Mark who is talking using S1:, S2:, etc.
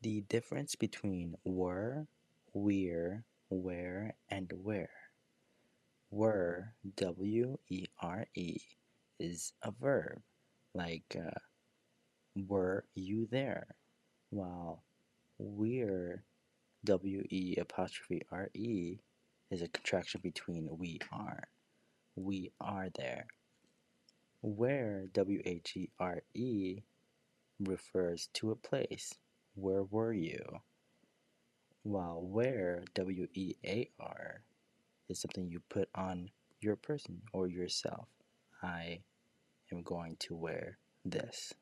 S1: The difference between were, we're, where, and where. Were, W-E-R-E, is a verb, like were you there? While we're, W-E apostrophe R-E, is a contraction between we are. We are there. Where, W-H-E-R-E, refers to a place. Where were you? While where, W-E-A-R, is something you put on your person or yourself. I am going to wear this.